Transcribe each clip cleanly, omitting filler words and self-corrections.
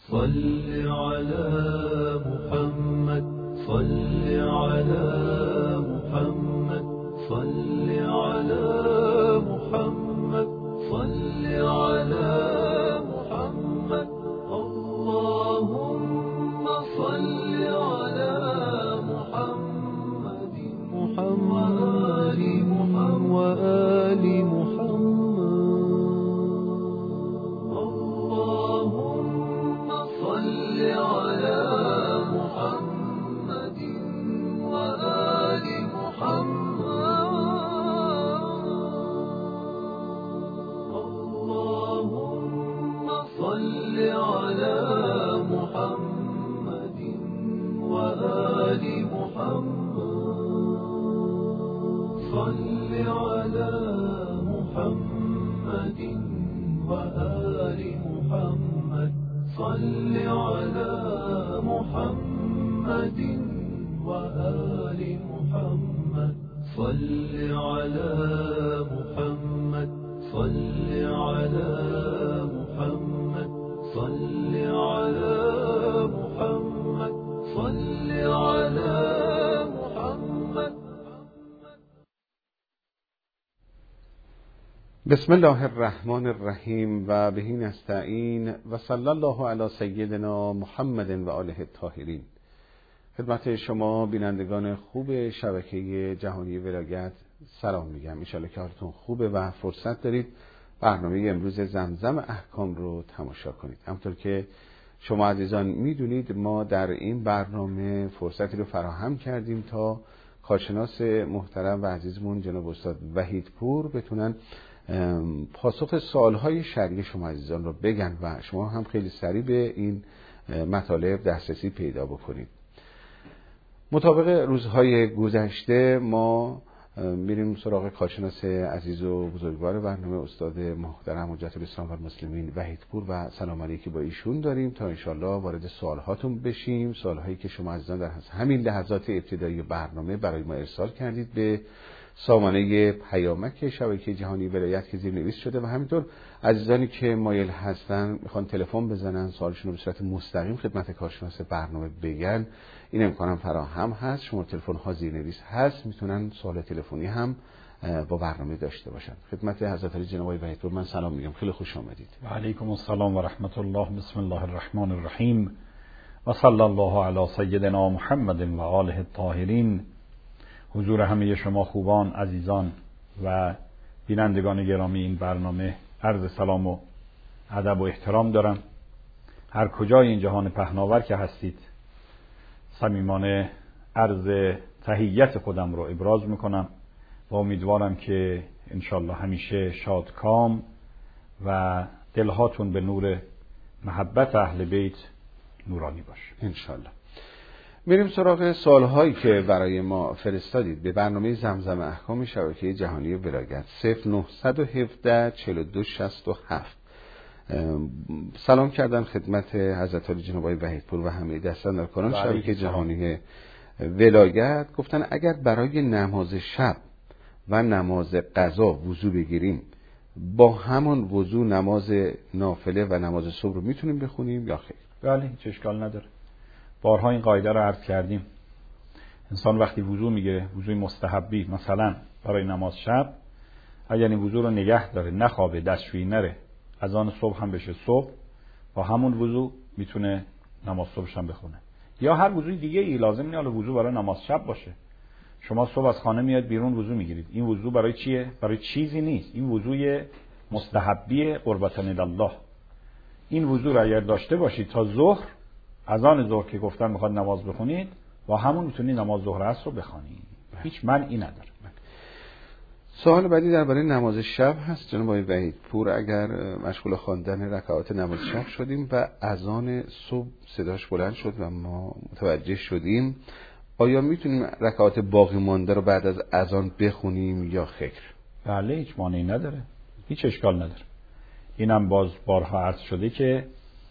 صل على محمد صل على محمد صل على محمد صل على محمد اللهم صل على محمد وآل محمد اللهم صل على محمد وآل محمد اللهم صل على محمد وآل محمد صل على محمد وآل محمد صل على محمد وآل محمد صل على محمد صل على محمد صل على محمد صل على محمد. بسم الله الرحمن الرحیم و به نستعین و صلی الله علی سیدنا محمد و آله الطاهرین. خدمت شما بینندگان خوب شبکه جهانی ولایت سلام میگم. ان شاءالله که حالتون خوبه و فرصت دارید برنامه امروز زمزم احکام رو تماشا کنید. همونطور که شما عزیزان میدونید ما در این برنامه فرصتی رو فراهم کردیم تا کارشناس محترم و عزیزمون جناب استاد وحیدپور بتونن پاسخ سوالهای شرعی شما عزیزان رو بگن و شما هم خیلی سریع به این مطالب دسترسی پیدا بکنید. مطابق روزهای گذشته ما میریم سراغ کارشناس عزیز و بزرگوار برنامه استاد محترم حجت الاسلام و المسلمین وحیدپور و سلام علیکی با ایشون داریم تا انشالله وارد سوالهاتون بشیم. سوالهایی که شما عزیزان در همین لحظات ابتدایی برنامه برای ما ارسال کردید به سامانه پیامک شبکه جهانی ولایت که زیرنویس شده و همینطور عزیزانی که مایل هستن میخوان تلفن بزنن سوالشون رو به صورت مستقیم خدمت کارشناس برنامه بگن، این امکانم فراهم هست. شما تلفن ها زیرنویس هست، میتونن سوال تلفنی هم با برنامه داشته باشن. خدمت حضرت علی جناب وحیدپور من سلام میگم، خیلی خوش آمدید. و علیکم السلام و رحمت الله. بسم الله الرحمن الرحیم و صلی الله علی سیدنا محمد و آله الطاهرین. حضور همه شما خوبان عزیزان و بینندگان گرامی این برنامه عرض سلام و ادب و احترام دارم. هر کجای این جهان پهناور که هستید صمیمانه عرض تحیت خودم رو ابراز میکنم و امیدوارم که انشالله همیشه شادکام و دلهاتون به نور محبت اهل بیت نورانی باشه انشالله. میریم سراغ سوالهایی که برای ما فرستادید به برنامه زمزم احکام شبکه جهانی ولایت 0917 4267. سلام کردن خدمت حضرت علی جناب وحیدپور و همه دستاندارکاران شبکه جهانی ولایت. گفتن اگر برای نماز شب و نماز قضا وضو بگیریم با همان وضو نماز نافله و نماز صبح رو میتونیم بخونیم یا خیر؟ بله، هیچ اشکال نداره. بارها این قاعده رو عرض کردیم. انسان وقتی وضو میگیره، وضوی مستحبی مثلا برای نماز شب، اگر این وضو رو نگه داره، نخوابه، دستشویی نره، اذان صبح هم بشه صبح، با همون وضو میتونه نماز صبحش هم بخونه. یا هر وضوی دیگه ای، لازم نیست وضو برای نماز شب باشه. شما صبح از خانه میاد بیرون وضو میگیرید، این وضو برای چیه؟ برای چیزی نیست. این وضوی مستحبی قربتن الله. این وضو رو اگر داشته باشید تا ظهر، اذان ظهر که گفتن میخواد نماز بخونید، با همون میتونید نماز ظهر عصر رو بخونید. هیچ مانعی نداره. سوال بعدی درباره نماز شب هست. جناب آقای وحیدپور اگر مشغول خواندن رکعات نماز شب شدیم و اذان صبح صداش بلند شد و ما متوجه شدیم، آیا میتونیم رکعات باقی مانده رو بعد از اذان بخونیم یا خیر؟ بله، هیچ مانعی نداره، هیچ اشکال نداره. اینم باز بارها عرض شده که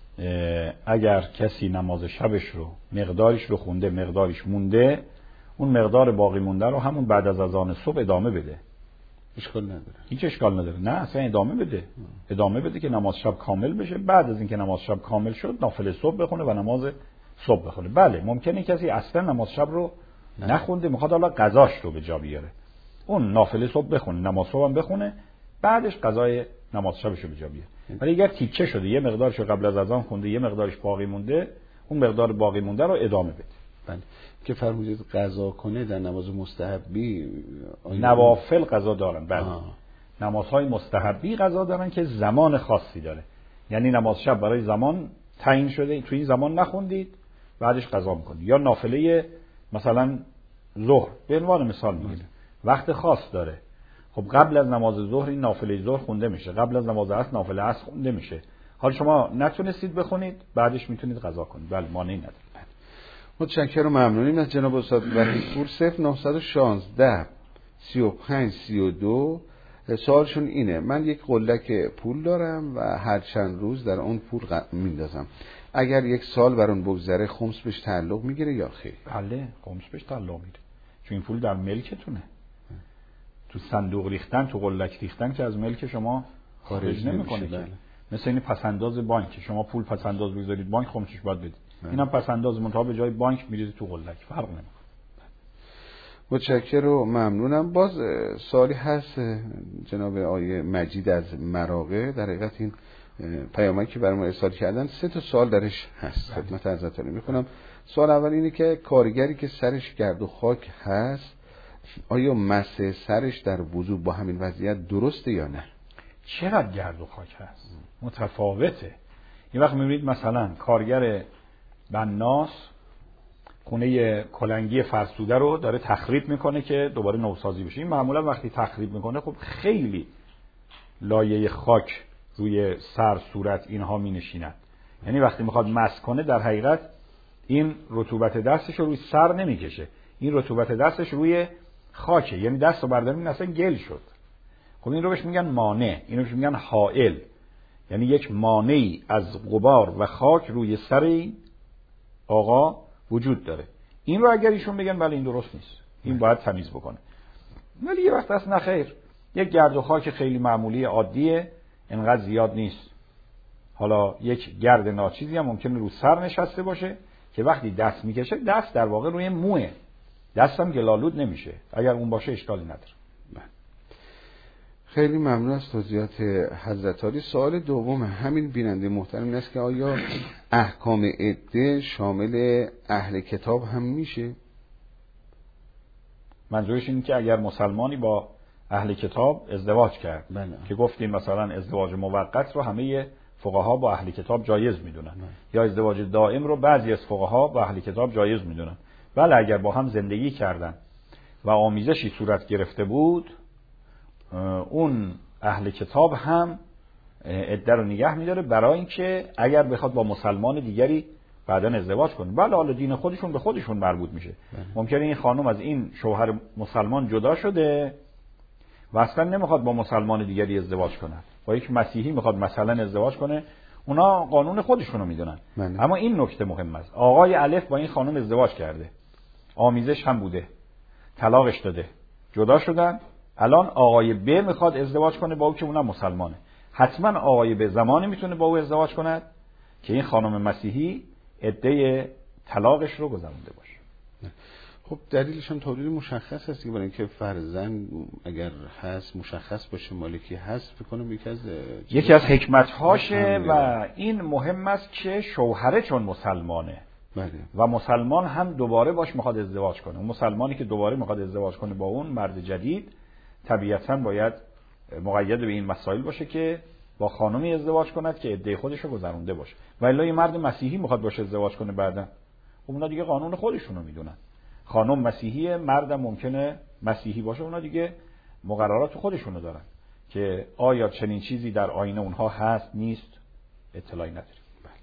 اگر کسی نماز شبش رو مقداریش رو خونده، مقداریش مونده، اون مقدار باقی مونده رو همون بعد از اذان صبح ادامه بده. اشکال نداره. هیچ اشکال نداره. نه اصلا ادامه بده که نماز شب کامل بشه. بعد از اینکه نماز شب کامل شد نافله صبح بخونه و نماز صبح بخونه. بله ممکنه کسی اصلا نماز شب رو نخونده میخواد حالا قضاش رو به جا بیاره. اون نافله صبح بخونه، نماز صبح هم بخونه، بعدش قضای نماز شبش رو به جا بیاره. ولی اگر تیکه شده یه مقدارش رو قبل از اذان خونده، یه مقدارش باقی مونده، اون مقدار باقی مونده رو ادامه بده. بله. که فرمودید قضا کنه در نماز مستحبی، نوافل قضا دارن. بله. نمازهای مستحبی قضا دارن که زمان خاصی داره. یعنی نماز شب برای زمان تعیین شده، توی این زمان نخوندید بعدش قضا میکنید. یا نافله مثلا ظهر به عنوان مثال میگیره، وقت خاص داره. خب قبل از نماز ظهر این نافله ظهر خونده میشه، قبل از نماز عصر نافله عصر خونده میشه. حالا شما نتونستید بخونید بعدش میتونید قضا کنید. بله مانعی نداره. متشکرم و ممنونیم از جناب استاد وحیدپور. 0916 35 32. سوالشون اینه: من یک قلک پول دارم و هر چند روز در اون پول میندازم. اگر یک سال بر اون بگذره خمس بهش تعلق میگیره یا خیر؟ بله خمس بهش تعلق میگیره، چون این پول در ملکتونه. تو صندوق ریختن، تو قلک ریختن که از ملک شما خارج نمیکنه. بله. مثل این پسنداز بانک، شما پول پسنداز بگذارید بانک خمسش باید بدید. اینم پسنداز منتها به جای بانک میریزه تو قلک، فرق نمیکنه. متشکرم و ممنونم. باز سوالی هست جناب آقای مجید از مراغه. در حقیقت این پیامکی که برای ما ارسال کردن 3 تا سوال درش هست، خدمت حضرتتون میکنم. سوال اول اینه که کارگری که سرش گرد و خاک هست آیا مسح سرش در وضو با همین وضعیت درسته یا نه؟ چقدر گرد و خاک هست متفاوته. این وقت میبینید مثلا کارگر بناس خونه کلنگی فرسوده رو داره تخریب میکنه که دوباره نوسازی بشه. این معمولا وقتی تخریب میکنه خب خیلی لایه خاک روی سر، صورت اینها می نشیند. یعنی وقتی میخواد مسح کنه در حقیقت این رطوبت دستش رو روی سر نمیکشه، این رطوبت دستش روی خاکه. یعنی دست رو برداریم اصلا گل شد. خب این رو بهش میگن مانع، این رو بهش میگن حائل. یعنی یک مانعی از غبار و خاک روی سر این آقا وجود داره. این رو اگر ایشون بگن بله این درست نیست، این باید تمیز بکنه. ولی یه وقت هست نخیر، یک گرد و خاک خیلی معمولی عادیه، اینقدر زیاد نیست. حالا یک گرد ناچیزی هم ممکنه رو سر نشسته باشه که وقتی دست میکشه دست در واقع روی موه، دستم گلالود نمیشه. اگر اون باشه اشکالی نداره. خیلی ممنون از توضیحات حضرت عالی. سوال دوم همین بیننده محترم این است که آیا احکام عده شامل اهل کتاب هم میشه؟ منظورش اینه که اگر مسلمانی با اهل کتاب ازدواج کرد، که گفتیم مثلا ازدواج موقت رو همه فقها با اهل کتاب جایز میدونن، یا ازدواج دائم رو بعضی از فقها با اهل کتاب جایز میدونن. ولی اگر با هم زندگی کردن و آمیزشی صورت گرفته بود، اون اهل کتاب هم عده رو نگه میداره برای اینکه اگر بخواد با مسلمان دیگری بعداً ازدواج کنه. بله حالا دین خودشون به خودشون مربوط میشه. ممکنه این خانم از این شوهر مسلمان جدا شده و اصلا نمیخواد با مسلمان دیگری ازدواج کنه، با یک مسیحی میخواد مثلا ازدواج کنه، اونا قانون خودشونو میدونن. اما این نکته مهم است، آقای الف با این خانم ازدواج کرده، آمیزش هم بوده، طلاقش داده، جدا شدن، الان آقای ب میخواد ازدواج کنه با او که اونم مسلمانه. حتما آقای ب زمانی میتونه با او ازدواج کند که این خانم مسیحی عده طلاقش رو گذرونده باشه. خب دلیلشون توضیح مشخص هست که برای اینکه فرزند اگر هست مشخص باشه مالکی هست، بکنم یکی از حکمت‌هاشه و این مهم است که شوهره چون مسلمانه و مسلمان هم دوباره باش میخواد ازدواج کنه. اون مسلمانی که دوباره میخواد ازدواج کنه با اون مرد جدید طبیعتاً باید مقید به این مسائل باشه که با خانمی ازدواج کند که عده خودش رو گذرونده باشه. و الا یه مرد مسیحی میخواد باشه ازدواج کنه بعداً، اونا دیگه قانون خودشونو میدونن. خانم مسیحیه، مردم ممکنه مسیحی باشه، اونا دیگه مقررات خودشونو دارن که آیا چنین چیزی در آیین اونها هست نیست اطلاعی نداریم.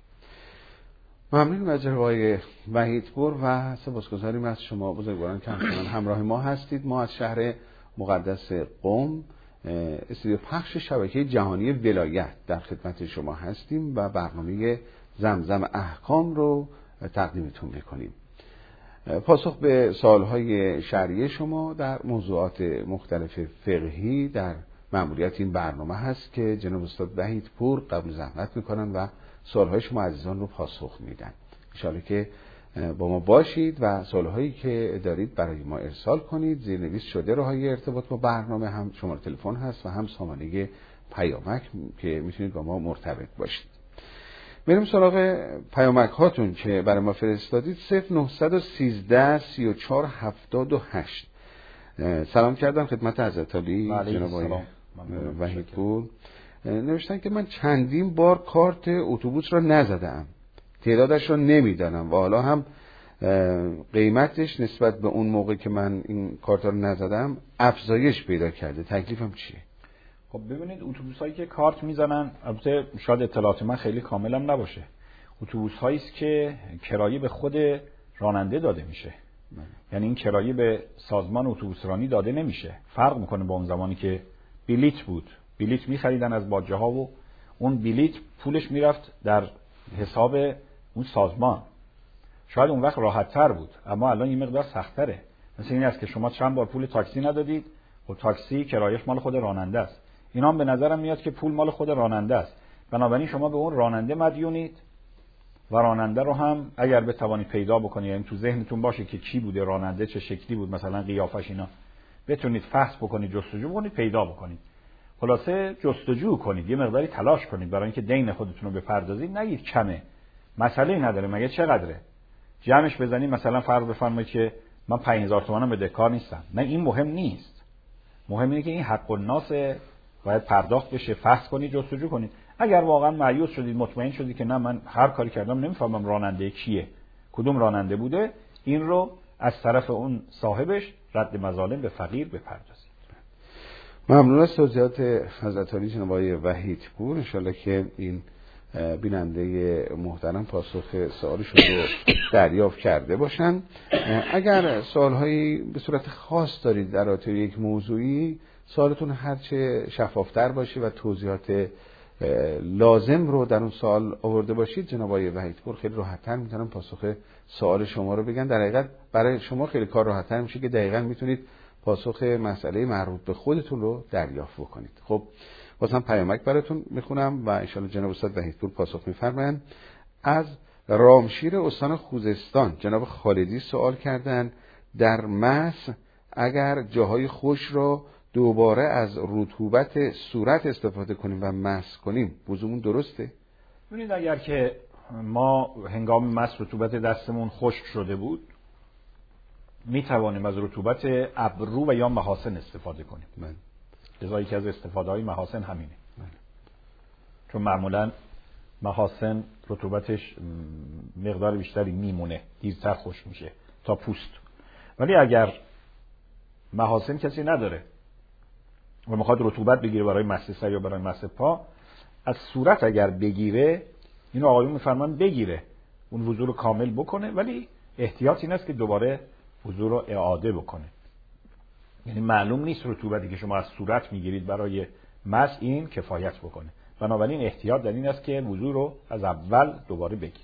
ممنون از آقای وحیدپور و سپاسگزاریم از شما بزرگواران که همراه ما هستید. ما از شهر مقدس قم استودیو پخش شبکه جهانی ولایت در خدمت شما هستیم و برنامه زمزم احکام رو تقدیمتون میکنیم. پاسخ به سوالهای شرعی شما در موضوعات مختلف فقهی در مأموریت این برنامه هست که جناب استاد وحید پور قبول زحمت میکنن و سوالهای شما عزیزان رو پاسخ میدن. ان شاءالله که با ما باشید و سوالهایی که دارید برای ما ارسال کنید. زیرنویس شده راههای ارتباط با برنامه، هم شماره تلفن هست و هم سامانه پیامک که میتونید با ما مرتبط باشید. بریم سراغ پیامک هاتون که برای ما فرستادید. 0913 34 78. سلام کردم خدمت حضرت علی جناب وحید پور. نوشتن که من چندین بار کارت اتوبوس را نزدم، تعدادش را نمیدانم و حالا هم قیمتش نسبت به اون موقع که من این کارت را نزدم افزایش پیدا کرده. تکلیفم چیه؟ خب ببینید، اتوبوسایی که کارت میزنن، البته شاید اطلاعات من خیلی کاملم نباشه، اتوبوسایی است که کرایه به خود راننده داده میشه. یعنی این کرایه به سازمان اتوبوسرانی داده نمیشه. فرق میکنه با اون زمانی که بلیت بود. بلیت میخریدن از باجه ها و اون بلیت پولش میرفت در حساب اون سازمان. شاید اون وقت راحت تر بود، اما الان این مقدار سخت تره. مثل این است که شما چند بار پول تاکسی ندادید و تاکسی کرایش مال خود راننده است. اینا هم به نظرم میاد که پول مال خود راننده است. بنابراین شما به اون راننده مدیونید و راننده رو هم اگر بتوانید پیدا بکنید، یعنی تو ذهنتون باشه که کی بوده راننده، چه شکلی بود، مثلا قیافش، اینا بتونید فحص بکنید، جستجو بکنید، پیدا بکنید. خلاصه جستجو کنید، یه مقداری تلاش کنید برای اینکه دین خودتون رو بپردازید. نگید کمه، مسئله نداره، مگه چقدره، جمعش بزنید. مثلا فرض بفرمایید که من 5000 تومانم بدهکار نیستم. نه، این مهم نیست. مهم اینه که این حق الناس باید پرداخت بشه. فحص کنید، جستجو کنید. اگر واقعا مایوس شدید، مطمئن شدید که نه من هر کاری کردم نمیفهمم راننده کیه، کدوم راننده بوده، این رو از طرف اون صاحبش رد مظالم به فقیر بپردازید. ممنون از توضیحات حضرت علی جناب آقای وحید پور. ان شاءالله که این بیننده محترم پاسخ سوالشون رو دریافت کرده باشن. اگر سوالهایی به صورت خاص دارید در رابطه یک موضوعی، سوالتون هرچه شفافتر باشه و توضیحات لازم رو در اون سوال آورده باشید، جناب آقای وحید پور خیلی راحت‌تر میتونن پاسخ سوال شما رو بگن. در حقیقت برای شما خیلی کار راحت‌تر میشه که دقیقاً میتونید پاسخ مسئله مربوط به خودتون رو دریافت بکنید. خب بازم پیامک براتون میخونم و ان شاءالله جناب استاد وحید پور پاسخ میفرمایند. از رامشیر استان خوزستان جناب خالدی سوال کردن، در مس اگر جاهای خوش رو دوباره از رطوبت صورت استفاده کنیم و مس کنیم وضومون درسته؟ ببینید، اگر که ما هنگام مس رطوبت دستمون خشک شده بود، می توانیم از رطوبت ابرو و یا محاسن استفاده کنیم. لذا یکی از استفاده‌های محاسن همینه. چون معمولا محاسن رطوبتش مقدار بیشتری میمونه، دیرتر خشک میشه تا پوست. ولی اگر محاسن کسی نداره و میخواد رطوبت بگیره برای مس سر یا برای مس پا، از صورت اگر بگیره، اینو آقایون میفرمان بگیره، اون وضو رو کامل بکنه، ولی احتیاط این است که دوباره وضو رو اعاده بکنه. یعنی معلوم نیست رطوبتی که شما از صورت میگیرید برای مس این کفایت بکنه. بنابراین احتیاط در این است که وضو رو از اول دوباره بگیره.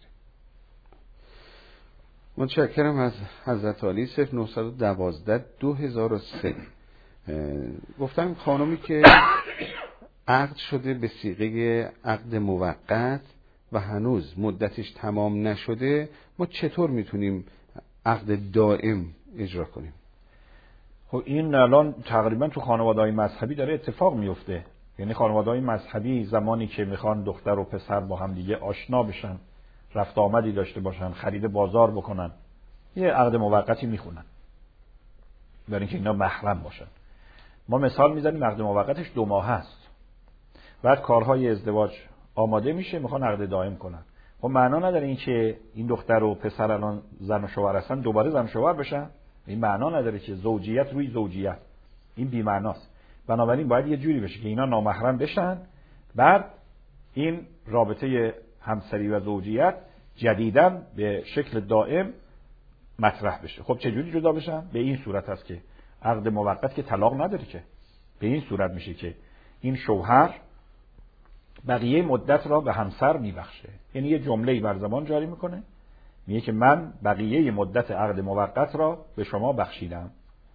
متشکرم از حضرت علی. 0912 2003 گفتم خانمی که عقد شده به صیغه عقد موقت و هنوز مدتش تمام نشده، ما چطور میتونیم عقد دائم اجرا کنیم؟ خب این الان تقریبا تو خانواده‌های مذهبی داره اتفاق میفته. یعنی خانواده‌های مذهبی زمانی که میخوان دختر و پسر با هم دیگه آشنا بشن، رفت آمدی داشته باشن، خرید بازار بکنن، یه عقد موقتی میخونن برای اینکه اینا محرم باشن. ما مثال میزنیم عقد موقتش 2 ماه هست، بعد کارهای ازدواج آماده میشه، میخوان عقد دائم کنن. خب معنا نداره این که این دختر و پسر الان زن و شوهر هستن دوباره زن و شوهر بشن. این معنا نداره که زوجیت روی زوجیت، این بی معناست. بنابراین باید یه جوری بشه که اینا نامحرم بشن، بعد این رابطه همسری و زوجیت جدیداً به شکل دائم مطرح بشه. خب چه جوری جدا بشن؟ به این صورت هست که عقد موقت که طلاق نداره، که به این صورت میشه که این شوهر بقیه مدت را به همسر میبخشه. یعنی یه جمله‌ای بر زبان جاری میکنه میگه که من بقیه مدت عقد موقت را به شما بخشیدم.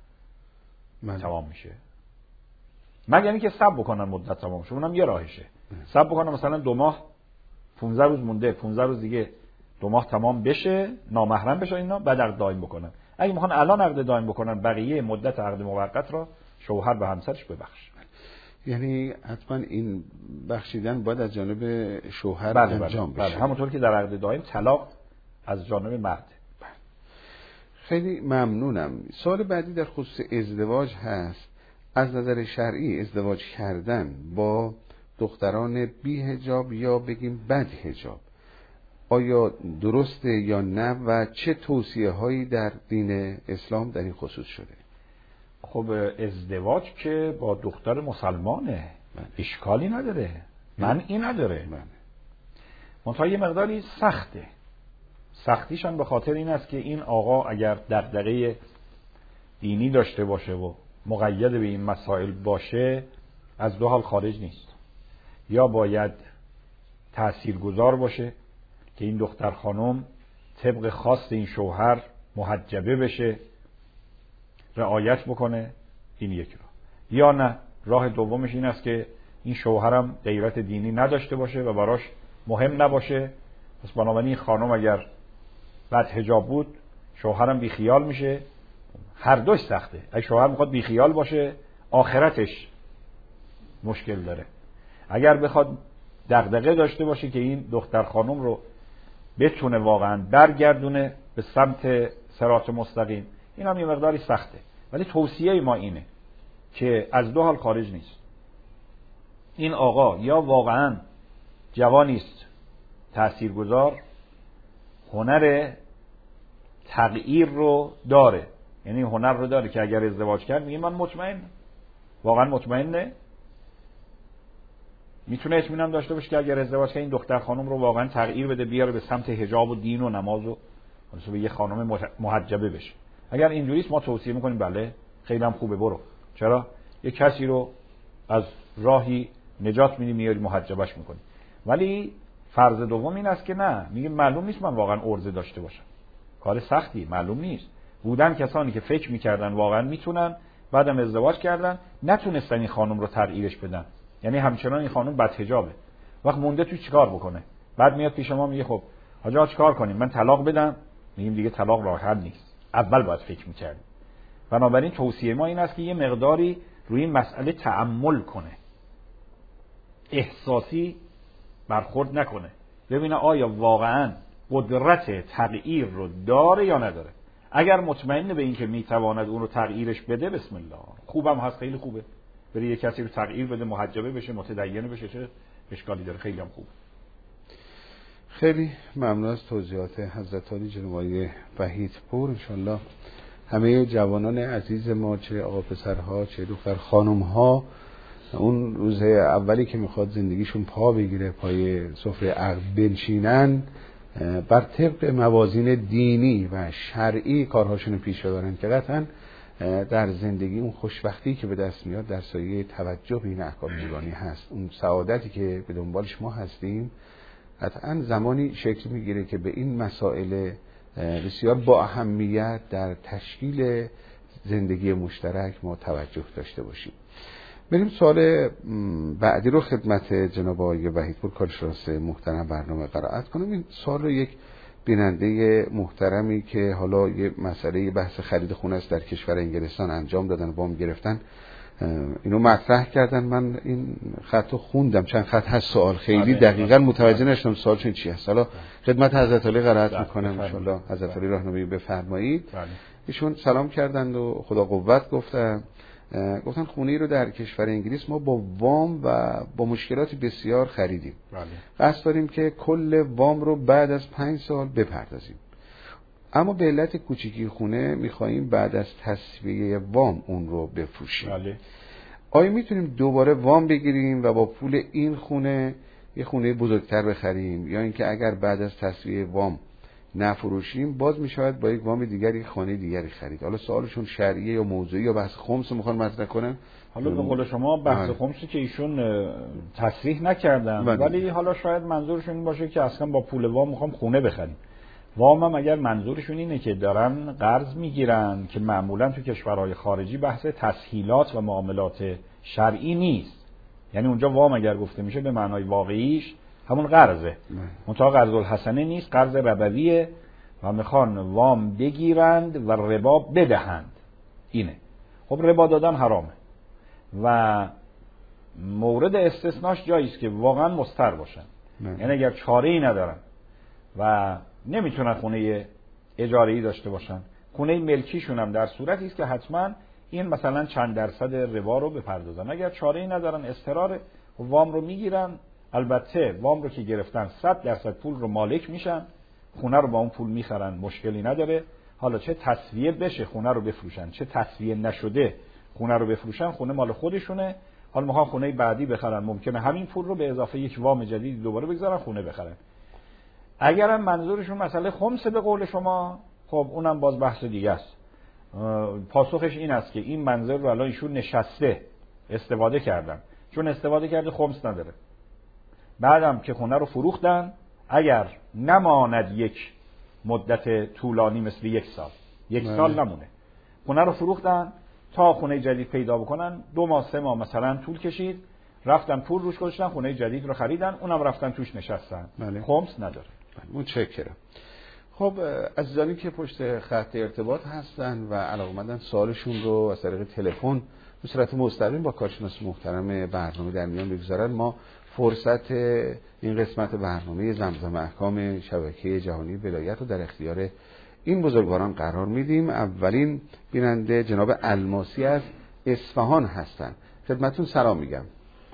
تمام میشه. مگر اینکه صبر بکنن مدت تمام شه، اونم یه راهشه. صبر بکنن مثلا 2 ماه 15 روز مونده، 15 روز دیگه 2 ماه تمام بشه، نامحرم بشه اینا، بعد عقد دائم بکنن. اگه میخوان الان عقد دائم بکنن، بقیه مدت عقد موقت را شوهر به همسرش ببخش. یعنی حتما این بخشیدن باید از جانب شوهر انجام بشه. بله، همونطور که در عقد دائم طلاق از جانب مرد. خیلی ممنونم. سوال بعدی در خصوص ازدواج هست. از نظر شرعی ازدواج کردن با دختران بی حجاب یا بگیم بد حجاب آیا درسته یا نه و چه توصیه هایی در دین اسلام در این خصوص شده؟ خب ازدواج که با دختر مسلمانه، اشکالی نداره، منعی نداره، منتها یه مقداری سخته. سختیشان به خاطر این است که این آقا اگر دغدغه دینی داشته باشه و مقید به این مسائل باشه، از 2 حال خارج نیست. یا باید تاثیرگذار باشه که این دختر خانم طبق خواست این شوهر محجبه بشه، رعایت بکنه، این یک راه. یا نه، راه دومش این است که این شوهرم غیرت دینی نداشته باشه و براش مهم نباشه. پس بنابراین این خانم اگر بد حجاب بود، شوهرم بیخیال میشه. هر دوش سخته. اگه شوهر میخواد بیخیال باشه، آخرتش مشکل داره. اگر بخواد دغدغه داشته باشه که این دختر خانم رو بتونه واقعا برگردونه به سمت صراط مستقیم، این هم یه مقداری سخته. ولی توصیه ما اینه که از 2 حال خارج نیست. این آقا یا واقعا جوانی است تاثیرگذار، هنر تغییر رو داره، یعنی هنر رو داره که اگر ازدواج کرد میگه من مطمئن، واقعا مطمئنه، میتونه اطمینان داشته باشه که اگر ازدواج کرد این دختر خانم رو واقعا تغییر بده، بیاره به سمت حجاب و دین و نماز و به یه خانم محجبه بشه. اگر اینجوریست ما توصیه میکنیم بله خیلی هم خوبه، برو. چرا؟ یه کسی رو از راهی نجات میدی، میاری محجبش میکنی. ولی فرض دوم این است که نه، میگه معلوم نیست من واقعا عرضه داشته باشم. کار سختی، معلوم نیست. بودن کسانی که فکر میکردن واقعا میتونن، بعدم ازدواج کردن، نتونستن این خانم رو تغییرش بدن. یعنی همچنان این خانم بد حجابه. وقت مونده تو چیکار بکنه؟ بعد میاد پیش ما میگه خب حاجا چیکار کنیم؟ من طلاق بدم؟ میگیم دیگه طلاق راه حل نیست. اول باید فکر میکردیم. بنابراین توصیه ما این است که یه مقداری روی این مسئله تأمل کنه. احساسی برخورد نکنه. ببینه آیا واقعا قدرت تغییر رو داره یا نداره. اگر مطمئن به این که میتواند اون رو تغییرش بده، بسم الله. خوبم هست، خیلی خوبه. بری یه کسی رو تغییر بده، محجبه بشه، متدین بشه، چه اشکالی داره؟ خیلی هم خوبه. خیلی ممنون از توضیحات حضرت عالی جناب آقای وحیدپور. انشالله همه جوانان عزیز ما، چه آقا پسرها چه دختر خانمها، اون روز اولی که میخواد زندگیشون پا بگیره، پای سفره عقد بنشینن، بر طبق موازین دینی و شرعی کارهاشون پیش ببرن که قطعا در زندگی اون خوشبختی که به دست میاد در سایه توجه به این احکام دیوانی هست. اون سعادتی که به دنبالش ما هستیم قطعا زمانی شکل میگیره که به این مسائل بسیار با اهمیت در تشکیل زندگی مشترک ما توجه داشته باشیم. بریم سوال بعدی رو خدمت جناب آقای وحیدپور کارشناس محترم برنامه قرائت کنم. این سوال رو یک بیننده محترمی که حالا یه مسئله بحث خرید خونه است در کشور انگلستان انجام دادن، وام گرفتن، اینو مطرح کردن. من این خطو خوندم، چند خط هست سوال، خیلی دقیقاً متوجه نشدم سوالشون چی هست. حالا خدمت حضرت علی قرائت میکنم ان شاءالله. حضرت علی راهنمایی بفرمایید. ایشون سلام کردند و خدا قوت گفتن خونه رو در کشور انگلیس ما با وام و با مشکلات بسیار خریدیم. قصد داریم که کل وام رو بعد از 5 سال بپردازیم، اما به علت کوچیکی خونه میخواییم بعد از تسویه وام اون رو بفروشیم. آیا میتونیم دوباره وام بگیریم و با پول این خونه یه خونه بزرگتر بخریم، یا اینکه اگر بعد از تسویه وام نفروشیم باز میشود با یک وام دیگری خانه دیگری خرید؟ حالا سوالشون شرعیه یا موضوعی یا بحث خمس میخوان مطرح کنن. حالا به قول شما بحث خمسی که ایشون تصریح نکردن، ولی حالا شاید منظورشون این باشه که اصلا با پول وام میخوام خونه بخریم. وام هم اگر منظورشون اینه که دارن قرض میگیرن که معمولا تو کشورهای خارجی بحث تسهیلات و معاملات شرعی نیست، یعنی اونجا وام اگر گفته میشه به معنای واقعیش همون قرضه، منتها قرض الحسنه نیست، قرض ربویه و میخوان وام بگیرند و ربا بدهند. اینه. خب ربا دادن حرامه و مورد استثناش جایی است که واقعا مضطر باشن، یعنی اگر چاره‌ای ندارن و نمیتونن خونه اجاره‌ای داشته باشن، خونه ملکیشون هم در صورتی است که حتما این مثلا چند درصد ربا رو بپردازن. اگر چاره‌ای ندارن اضطرار وام رو میگیرن، البته وام رو که گرفتن 100% پول رو مالک میشن، خونه رو با اون پول میخرن، مشکلی نداره. حالا چه تسویه بشه خونه رو بفروشن، چه تسویه نشده خونه رو بفروشن، خونه مال خودشونه. حالا میخوان خونه بعدی بخرن، ممکنه همین پول رو به اضافه یک وام جدید دوباره بگذارن خونه بخرن. اگرم منظورشون مسئله خمسه به قول شما، خب اونم باز بحث دیگه است. پاسخش این است که این منظر رو الان ایشون نشسته استفاده کردن، چون استفاده کرده خمس نداره. بعدم که خونه رو فروختن، اگر نماند یک مدت طولانی مثل یک سال نمونه، خونه رو فروختن تا خونه جدید پیدا بکنن، 2 ماه 3 ماه مثلا طول کشید، رفتن پول روش گذاشتن، خونه جدید رو خریدن، اونم رفتن توش نشستن. خمس نداره. متشکرم. خب عزیزانی که پشت خط ارتباط هستن و علاقه‌مندن سوالشون رو از طریق تلفن به صورت مستقیم با کارشناس محترم برنامه در میان بگذارن، ما فرصت این قسمت برنامه زمزم احکام شبکه جهانی ولایت رو در اختیار این بزرگواران قرار میدیم. اولین بیننده جناب الماسی از اصفهان هستن. خدمتون سلام میگم.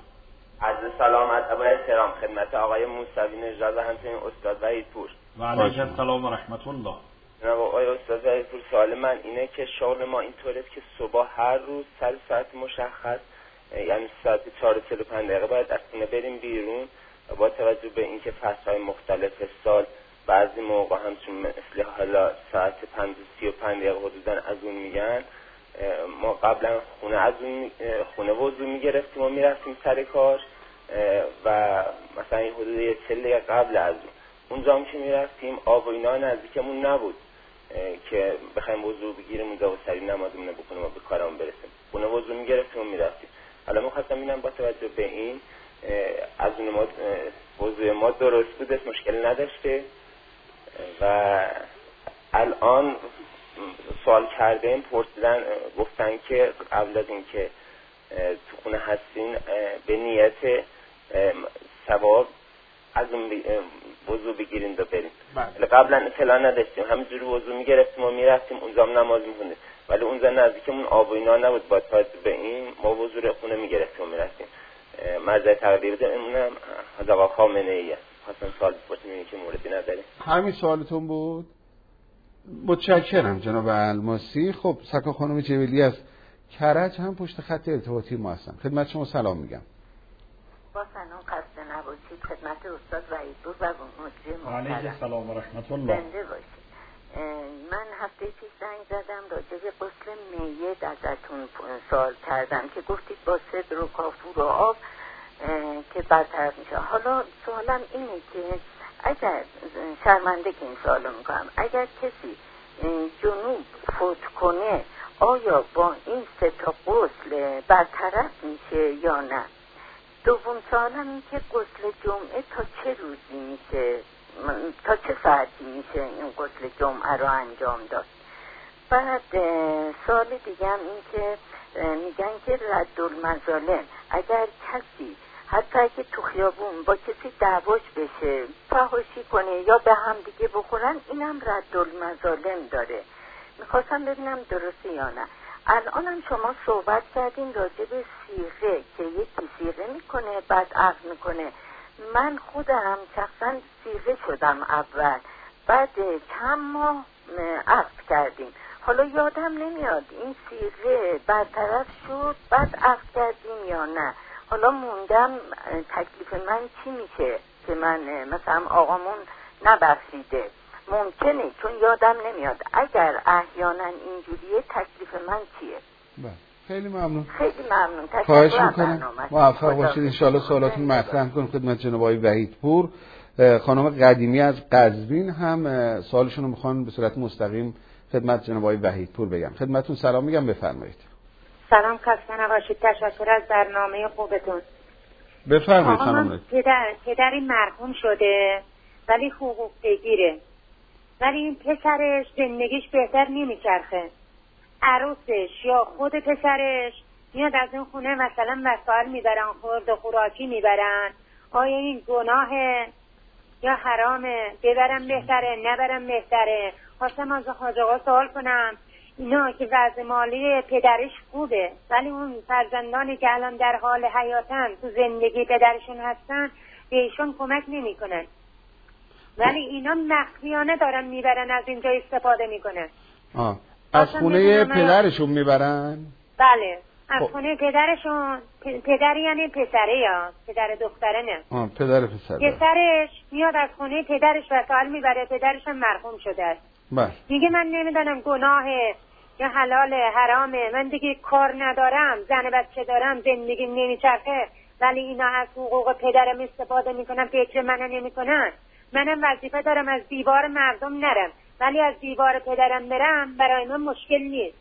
عرض سلام ادب و احترام خدمت آقای موسوی نژاد و همچنین استاد وحیدپور. و علیه السلام و رحمت الله. جناب آقای استاد وحیدپور، سوال من اینه که شغل ما اینطوره که صبح هر روز سر ساعت مشخص، یعنی ساعت 4:45 باید از خونه بریم بیرون، با توجه به اینکه فصل‌های مختلف سال بعضی موقع همچون مثل حالا ساعت 5:35 حدوداً از اون میگن، ما قبلا خونه وضو میگرفتیم و میرفتیم سر کار و مثلا این حدود 40 دقیقه قبل از اونجا هم که میرفتیم آب و اینا نزدیکمون نبود که بخوایم وضو بگیریم اونجا و سری نمازمون رو بکنیم و به کارمون برسیم. خونه وضو میگرفتیم و میرفتیم. حالا می‌خواستم ببینم با توجه به این از اون ما وضو ما درست بود، مشکل نداشته و الان سوال کردیم پرسیدن گفتن که قبل از این که تو خونه هستین به نیت ثواب از اون وضو بگیرین و برین. قبلا اطلاع نداشتیم، همینجوری وضو میگرفتیم و میرفتیم اونجا هم نماز میخوندیم، ولی اونجا نزدیکمون آب و اینا نبود، با توجه به این ما وضو رو خونه میگرفتیم و میرفتیم. مرجع تقدیر بده اونم از آقا خامنه ایه. خواستم سوال بپرسیم اینی که موردی نداره. همین سوالتون بود؟ متشکرم جناب الماسی. خب سکا خانم جبلی از کرج هم پشت خط ارتباطی ما هستن. خدمت شما سلام میگم. با سلام خسته نباشید. خدمت استاد وحیدپور و مجری محترم. علیه السلام و رحمت الله. زنده باشید. من هفته پیش زنگ زدم راجع به غسل میت ازتون سوال کردم که گفتید با صدر و کافور و آب که برطرف میشه. حالا سوالم اینه که اگر شرمنده که این سوالو میکنم، اگر کسی جنوب فوت کنه آیا با این 3 تا غسل برطرف میشه یا نه؟ دوم سوالم این که غسل جمعه تا چه روزی میشه، تا چه ساعتی میشه این غسل جمعه رو انجام داد؟ بعد سوال دیگه هم این که میگن که ردالمظالم، اگر کسی حتی اگه تو خیابون با کسی دعواش بشه فحاشی کنه یا به هم دیگه بخورن، اینم ردالمظالم داره. میخواستم ببینم درسته یا نه. الانم شما صحبت کردین راجع به صیغه که یکی صیغه میکنه بعد عقد میکنه. من خودم شخصا صیغه شدم اول، بعد چند ماه عقد کردیم. حالا یادم نمیاد این صیغه برطرف شد بعد عقد کردیم یا نه. حالا موندم تکلیف من چی میشه که من مثلا آقامون نبخشیده، ممکنه چون یادم نمیاد. اگر احیانا اینجوریه تکلیف من چیه؟ بله خیلی ممنون. خیلی ممنون. خواهش میکنم. موفق باشید. انشاءالله سوالاتون مطرح کنم خدمت جناب آقای وحیدپور. خانم قدیمی از قزوین هم سوالشون رو میخوان به صورت مستقیم خدمت جناب آقای وحیدپور بگم. خدمتتون سلام میگم، بفرمایید. سلام، خسته نباشید. تشکر از برنامه خوبتون. بفرمایید خانم. پدری مرحوم شده ولی حقوق بگیره، ولی این پسرش زندگیش بهتر نمیچرخه. عروسش یا خود پسرش میاد از اون خونه مثلا وسایل میبرن، خورد و خوراکی میبرن. آیا این گناهه یا حرامه؟ ببرم بهتره نبرم بهتره؟ خواستم از حاج آقا سوال کنم، اینا که وضع مالی پدرش خوبه ولی اون فرزندانی که الان در حال حیاتن تو زندگی پدرشون هستن به ایشون کمک نمی کنن، ولی اینا مخفیانه دارن میبرن از اینجا استفاده میکنن. از خونه پدرشون میبرن؟ بله، از خونه پدرشون. پدر یعنی پسره یا پدر دختره؟ نه، پدر پسره. پسرش میاد از خونه پدرش وسایل میبره، پدرش هم مرحوم شده است. میگه من نمیدونم گناهه یا حلاله حرامه، من دیگه کار ندارم، زن بچه دارم، زندگی نمیچرخه، ولی اینا از حقوق پدرم استفاده میکنن، فکر منو نمیکنن. منم وظیفه دارم از دیوار مردم نرم، ولی از دیوار پدرم برم برای من مشکل نیست.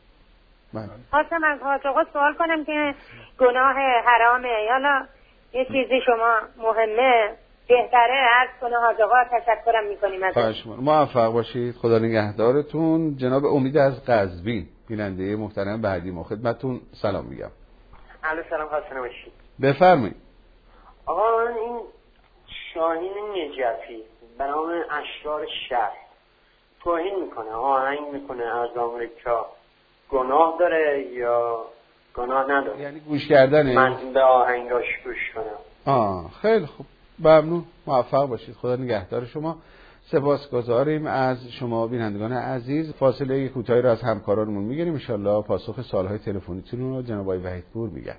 خواستم از حاج آقا سوال کنم که گناه حرامه یا یه چیزی شما مهمه بهتره عرض کنه حاج آقا. تشکرم میکنیم ازش. موفق باشید، خدا نگهدارتون. جناب امید از قزوین، بیننده محترم بعدی ما، خدمتتون سلام میگم. علیه سلام، خسته نباشید. بفرمایید. آقا من این شاهین نجفی به نام اشرار شهر توهین میکنه، آهنگ میکنه از آمریکا، گناه داره یا گناه نداره؟ یعنی گوش کردنه؟ من به آهنگاش گوش کنم. خیلی خوب، ممنون، موفق باشید، خدا نگهدار شما. سپاسگزاریم از شما بینندگان عزیز. فاصله کوتاهی رو از همکارانمون میگیریم، ان شاءالله پاسخ سوالهای تلفنیتون رو جناب آقای وحیدپور میگن.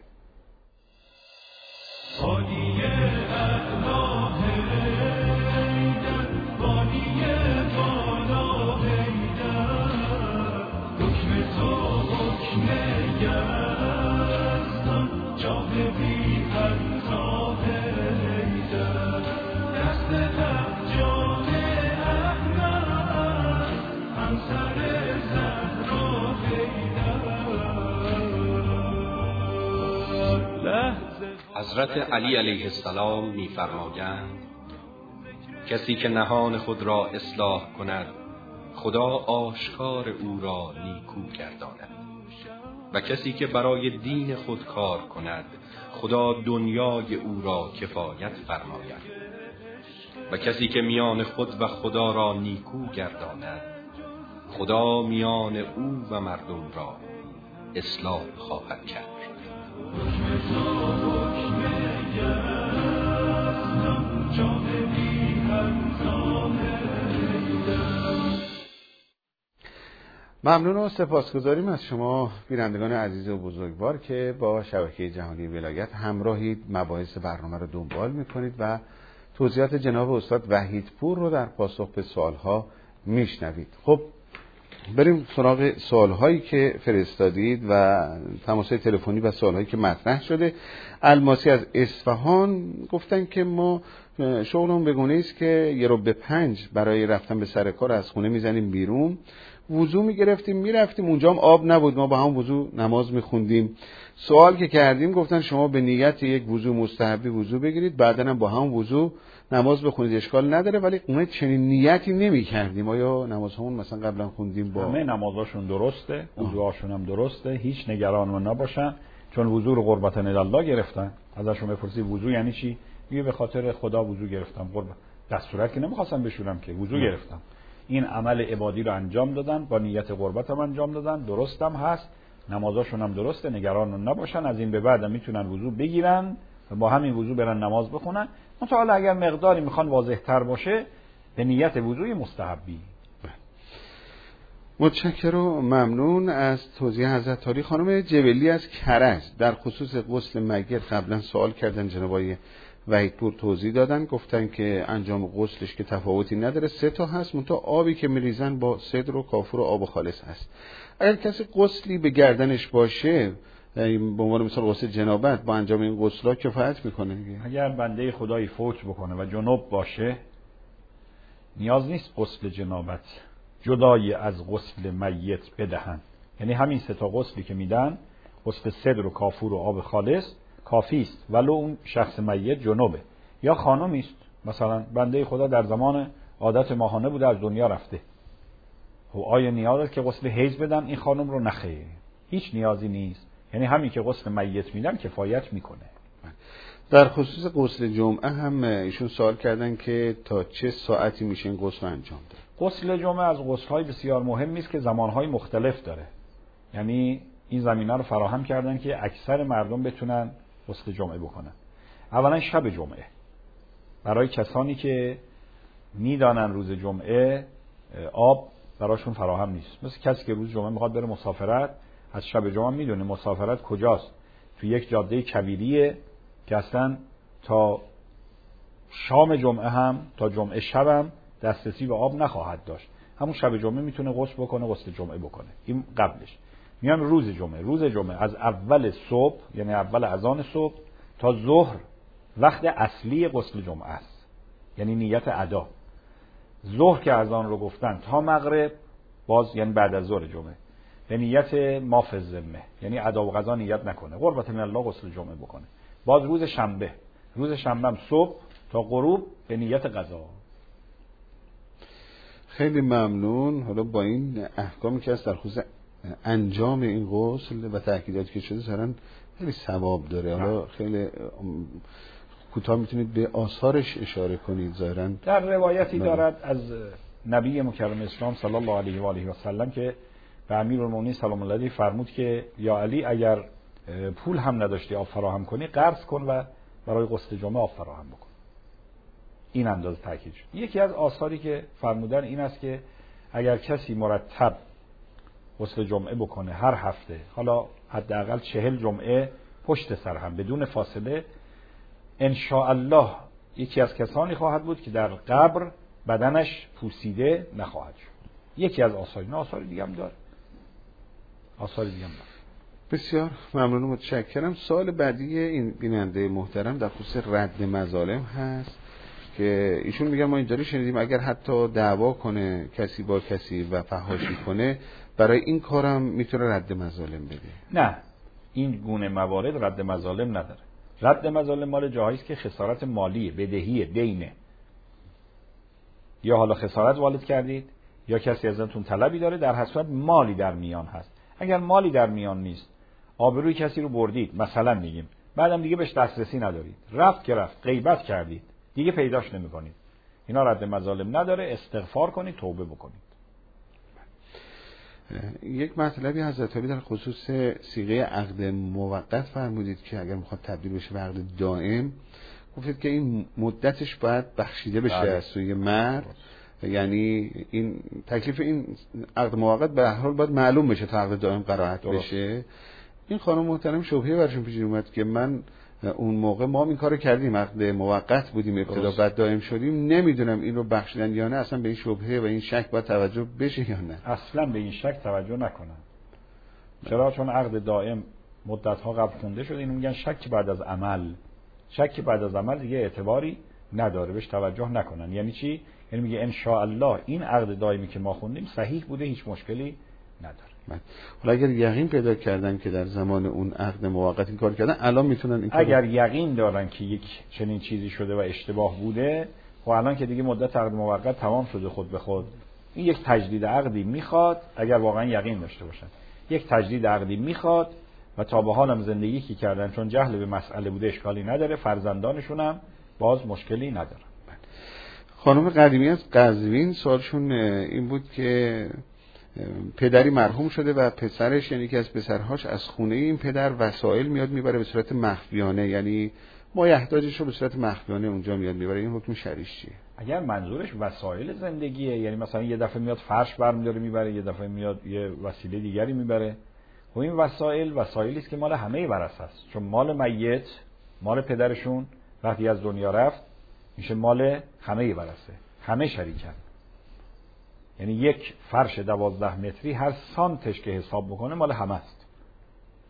حضرت علی علیه السلام می‌فرمایند کسی که نهان خود را اصلاح کند خدا آشکار او را نیکو گرداند و کسی که برای دین خود کار کند خدا دنیای او را کفایت فرماید و کسی که میان خود و خدا را نیکو گرداند خدا میان او و مردم را اصلاح خواهد کرد. ممنون و سپاسگزاریم از شما بینندگان عزیز و بزرگوار که با شبکه جهانی ولایت همراهید، مباحث برنامه رو دنبال میکنید و توضیحات جناب استاد وحیدپور رو در پاسخ به سوالها میشنوید. خب بریم سراغ سوالهایی که فرستادید و تماس‌های تلفنی و سوالهایی که مطرح شده. الماسی از اصفهان گفتن که ما شغلمون به گونه است که 4:05 برای رفتن به سر کار از خونه میزنیم بیرون، وضو میگرفتیم میرفتیم، اونجا هم آب نبود، ما با هم وضو نماز میخوندیم. سوال که کردیم گفتن شما به نیت یک وضو مستحبی وضو بگیرید، بعداً هم با هم وضو نماز بخونید، اشکال نداره، ولی ما چنین نیتی نمی‌کردیم. آیا نمازهامون مثلا قبلا خوندیم با همه نمازاشون درسته، وضوهاشون هم درسته، هیچ نگران نباشن، چون وضو رو قربتن الله گرفتن. ازشون بپرسی وضو یعنی چی؟ میگه به خاطر خدا وضو گرفتم، قربت. در صورتی که نمی‌خواستم بشورم که وضو گرفتم. این عمل عبادی رو انجام دادن، با نیت قربت هم انجام دادن، درستم هست، نمازاشون هم درسته، نگران نباشن. از این به بعد میتونن وضو بگیرن و با همین وضو برن نماز بخونن. مثلا اگر مقداری میخوان واضح‌تر باشه به نیت وضوی مستحبی. متشکرم و ممنون از توضیح حضرت تاری. خانم جبلی از کرج در خصوص غسل میت قبلا سوال کردن، جناب آقای وحیدپور توضیح دادن، گفتن که انجام غسلش که تفاوتی نداره، 3 تا هست، منتها آبی که میریزن با سدر و کافور و آب خالص هست. اگر کسی غسلی به گردنش باشه به عنوان مثال غسل جنابت با انجام این غسل‌ها کفایت میکنه دیگه. اگر بنده خدایی فوت بکنه و جنوب باشه نیاز نیست غسل جنابت جدای از غسل میت بدهن، یعنی همین 3 تا غسلی که میدن، غسل سدر و کافور و آب خالص کافی است ولو اون شخص میت جنوبه یا خانمی است. مثلا بنده خدا در زمان عادت ماهانه بوده از دنیا رفته، و آیا نیاز است که غسل حیض بدن این خانم رو؟ نخیر، هیچ نیازی نیست، یعنی همین که غسل میت میدن کفایت میکنه. در خصوص غسل جمعه هم ایشون سوال کردن که تا چه ساعتی میشه این غسل انجام داد؟ غسل جمعه از غسل‌های بسیار مهمی است که زمانهای مختلف داره، یعنی این زمینه رو فراهم کردن که اکثر مردم بتونن غسل جمعه بکنن. اولا شب جمعه برای کسانی که میدانن روز جمعه آب براشون فراهم نیست، مثل کسی که روز جمعه میخواد بره مسافرت، از شب جمعه میدونه مسافرت کجاست، تو یک جاده کویریه که اصلا تا شام جمعه هم تا جمعه شبم دسترسی به آب نخواهد داشت، همون شب جمعه میتونه غسل بکنه، غسل جمعه بکنه. این قبلش. میام روز جمعه از اول صبح، یعنی اول اذان صبح تا ظهر وقت اصلی غسل جمعه است، یعنی نیت ادا. ظهر که اذان رو گفتن تا مغرب باز یعنی بعد از ظهر جمعه به نیت ماف الذمه، یعنی ادا و قضا نیت نکنه، قربت من الله غسل جمعه بکنه. باز روز شنبه هم صبح تا غروب به نیت قضا. خیلی ممنون. حالا با این احکامی که هست در خصوص انجام این غسل و تأکیداتی که شده ظاهراً خیلی ثواب داره. حالا خیلی کوتاه میتونید به آثارش اشاره کنید؟ ظاهراً در روایتی دارد از نبی مکرم اسلام صلی الله علیه و آله و سلم که به امیرالمومنین سلام الله علیه فرمود که یا علی اگر پول هم نداشتی آب فراهم کنی قرض کن و برای غسل جمعه آب فراهم بکن. این اندازه تاکید شد. یکی از آثاری که فرمودن این است که اگر کسی مرتب غسل جمعه بکنه هر هفته، حالا حداقل 40 جمعه پشت سر هم بدون فاصله، ان شاء الله یکی از کسانی خواهد بود که در قبر بدنش پوسیده نخواهد شد. یکی از آثار دیگه هم داره. بسیار ممنون و متشکرم. سوال بعدی این بیننده محترم در خصوص رد مظالم هست که ایشون میگن ما اینجوری شنیدیم اگر حتی دعوا کنه کسی با کسی و فحاشی کنه برای این کارم میتونه رد مظالم بده. نه، این گونه موارد رد مظالم نداره. رد مظالم مال جاهایی است که خسارت مالی، بدهی، دینه، یا حالا خسارت وارد کردید یا کسی ازتون طلبی داره، در هر صورت مالی در میان هست. اگر مالی در میان نیست، آبروی کسی رو بردید مثلا میگیم، بعدم دیگه بهش دسترسی ندارید، رفت که رفت، غیبت کردید، دیگه پیداش نمی‌کنید، اینا رد مظالم نداره. استغفار کنید، توبه بکنید. یک مطلبی حضرت علی در خصوص صیغه عقد موقت فرمودید که اگر میخواد تبدیل بشه به عقد دائم، گفتید که این مدتش باید بخشیده بشه از سوی مرد، یعنی این تکلیف این عقد موقت به هر حال باید معلوم بشه تا عقد دائم قرائت بشه. این خانم محترم شبهه برشون پیش اومد که من اون موقع ما این کارو کردیم، عقد موقت بودیم ابتدا بعد دائم شدیم، نمیدونم این رو بخشیدن یا نه، اصلا به این شبهه و این شک باید توجه بشه یا نه؟ اصلا به این شک توجه نکنن. چرا؟ چون عقد دائم مدت‌ها قبل خونده شده، اینو میگن شک بعد از عمل. شک بعد از عمل دیگه اعتباری نداره، بهش توجه نکنن. یعنی چی؟ یعنی میگه ان شاء الله این عقد دائمی که ما خوندیم صحیح بوده، هیچ مشکلی نداره. حالا اگر یقین پیدا کردن که در زمان اون عقد موقت این کار کردن، الان میتونن این اگر یقین دارن که یک چنین چیزی شده و اشتباه بوده، خب الان که دیگه مدت عقد موقت تمام شده خود به خود، این یک تجدید عقدی میخواد. اگر واقعا یقین داشته باشن یک تجدید عقدی میخواد و تا به حالم زندگی که کردن چون جهل به مسئله بوده اشکالی نداره، فرزندانشون هم باز مشکلی نداره. خانم قدیمی از قزوین سوالشون این بود که پدری مرحوم شده و پسرش، یعنی که از پسرهاش از خونه این پدر وسایل میاد میبره به صورت مخفیانه، یعنی مایحتاجش رو به صورت مخفیانه اونجا میاد میبره، این حکم شرعیش چیه؟ اگر منظورش وسایل زندگیه، یعنی مثلا یه دفعه میاد فرش برمی‌داره میبره، یه دفعه میاد یه وسیله دیگری میبره، و این وسایلی است که مال همه ورثه است، چون مال میت، مال پدرشون وقتی از دنیا رفت میشه مال همه ورثه، همه شریکن. یعنی یک فرش 12 متری هر سانتش که حساب بکنه مال همه است.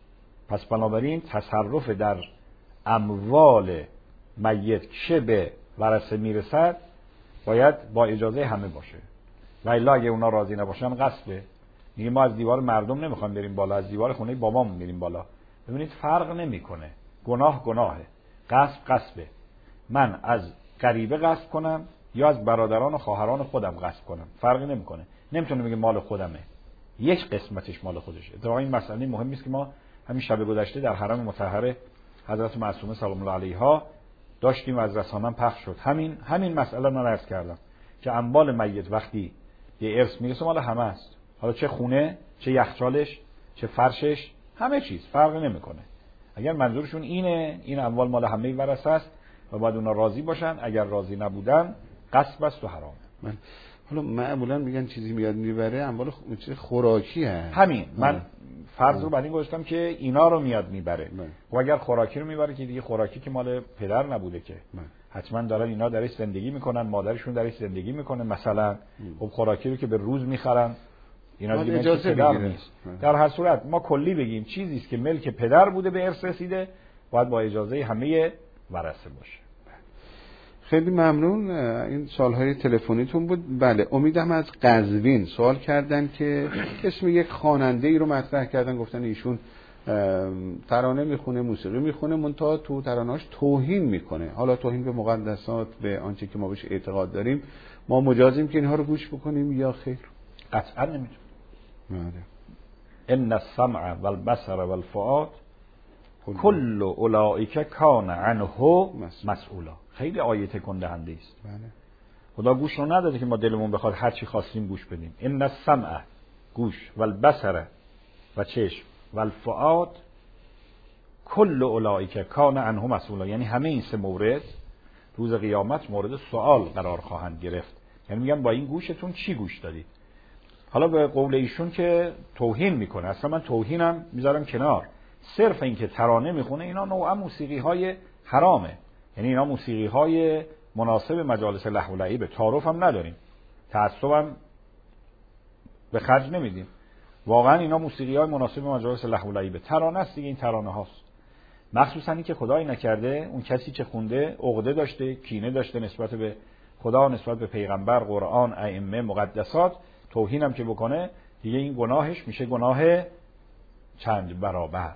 پس بنابراین تصرف در اموال میت که به ورثه میرسد باید با اجازه همه باشه، و الا اگه اونا راضی نباشن غصبه. میگه ما از دیوار مردم نمیخوایم بریم بالا، از دیوار خونه بابامون میریم بالا. ببینید فرق نمیکنه، گناه گناهه، غصب غصبه. من از غریبه غصب کنم یا از برادران و خواهران خودم غصب کنم، فرقی نمیکنه. نمیتونه بگه مال خودمه، یک قسمتش مال خودشه. اتفاقا این مسئله مهمی است که ما همین شب گذشته در حرم مطهر حضرت معصومه سلام الله علیها داشتیم و از رسانه‌ام پخش شد. همین مسئله رو عرض کردم که اموال میت وقتی به ارث میرسه مال همه است، حالا چه خونه، چه یخچالش، چه فرشش، همه چیز فرقی نمیکنه. اگر منظورشون اینه این اموال مال همه ورثه است و باید اونا راضی باشن، اگر راضی نبودن غصب است و حرامه. حالا معمولا میگن چیزی میاد میبره، اموال چیز خوراکی هست. همین من فرض رو بعد این گذاشتم که اینا رو میاد میبره. و اگر خوراکی رو میبره که دیگه خوراکی که مال پدر نبوده که حتما دارن اینا درش زندگی میکنن، مادرشون درش زندگی میکنه مثلا. خب خوراکی رو که به روز میخرن اینا دیگه اجازه نیست. در هر صورت ما کلی بگیم چیزی است که ملک پدر بوده به ارث رسیده باید با اجازه همه ورثه باشه. خیلی ممنون. این سوالهای تلفنیتون بود. بله، امیدم از قزوین سوال کردن که اسم یک خواننده ای رو مطرح کردن، گفتن ایشون ترانه میخونه، موسیقی میخونه، منتها تو ترانه‌اش توهین میکنه. حالا توهین به مقدسات، به آنچه که ما بهش اعتقاد داریم، ما مجازیم که اینها رو گوش بکنیم یا خیر؟ قطعا نمیتونیم. بله. ان السمع والبصر والفؤاد کل اولئک کان عنه مسئولا. خیلی آیه تکون دهنده است. بله. خدا گوش رو نداده که ما دلمون بخواد هر چی خواستیم گوش بدیم. ان السمع گوش، والبصر و چشم، والفؤاد کل اولئک کان عنه مسئولا. یعنی همه این سه مورد روز قیامت مورد سوال قرار خواهند گرفت. یعنی میگن با این گوشتون چی گوش دادید؟ حالا به قول ایشون که توهین میکنه، اصلا من توهینم میذارم کنار، صرف این که ترانه میخونه اینا نوعا موسیقی های حرامه. یعنی اینا موسیقی های مناسب مجالس لهو و لعب، تعارف هم نداریم، تعصب هم به خرج نمیدیم. واقعا اینا موسیقی های مناسب مجالس لهو و لعب، ترانه است دیگه. این ترانه هاست، مخصوصا این که خدایی نکرده اون کسی که خونده عقده داشته، کینه داشته نسبت به خدا، نسبت به پیغمبر، قرآن، ائمه، مقدسات، توهین هم که بکنه دیگه این گناهش میشه گناه چند برابر.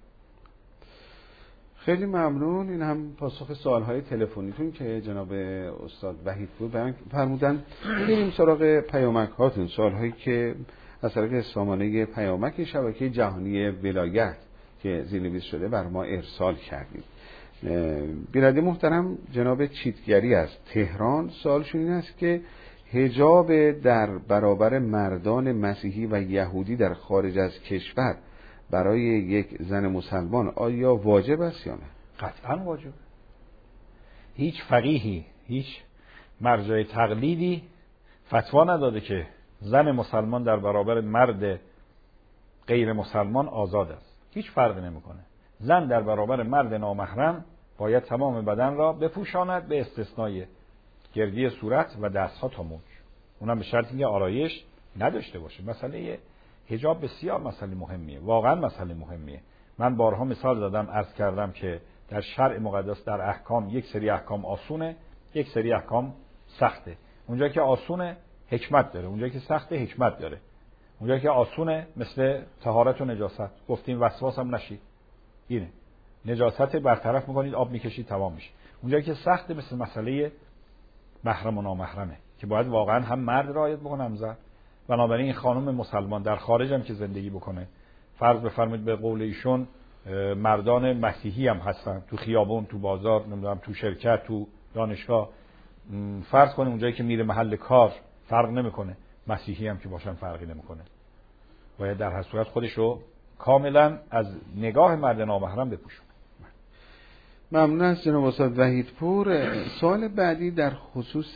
خیلی ممنون. این هم پاسخ سوالهای تلفنیتون که جناب استاد وحیدپور بیان فرمودن. بریم سراغ پیامک هاتون، سوالهایی که از طریق سامانه پیامک شبکه جهانی ولایت که زیرنویس شده بر ما ارسال کردید. بیننده محترم جناب چیتگری از تهران سوالشون این است که حجاب در برابر مردان مسیحی و یهودی در خارج از کشور برای یک زن مسلمان آیا واجب است یا نه؟ قطعا واجب. هیچ فقیهی، هیچ مرجع تقلیدی فتوا نداده که زن مسلمان در برابر مرد غیر مسلمان آزاد است. هیچ فرقی نمیکنه. زن در برابر مرد نامحرم باید تمام بدن را بپوشاند به استثنای گردی صورت و دستها تا موج. اونم به شرطی که آرایش نداشته باشه. مسئله حجاب بسیار مسئله مهمیه، واقعا مسئله مهمیه. من بارها مثال دادم، عرض کردم که در شرع مقدس در احکام یک سری احکام آسونه، یک سری احکام سخته. اونجا که آسونه حکمت داره، اونجا که سخته حکمت داره. اونجا که آسونه مثل طهارت و نجاست، گفتیم وسواس هم نشید، اینه نجاست برطرف میکنید، آب میکشید تمام میشه. اونجا که سخته مثل مسئله محرم و نامحرمه که باید واقعا هم مرد رعایت بکنه هم زن. بنابراین این خانم مسلمان در خارج هم که زندگی بکنه، فرض بفرمایید به قول ایشون مردان مسیحی هم هستن تو خیابون، تو بازار، نمیدونم تو شرکت، تو دانشگاه، فرض کنیم اونجایی که میره محل کار فرق نمیکنه، مسیحی هم که باشن فرقی نمیکنه. باید در هر صورت خودشو کاملا از نگاه مرد نامحرم بپوشونه. ممنون از جناب استاد وحیدپور. سوال بعدی در خصوص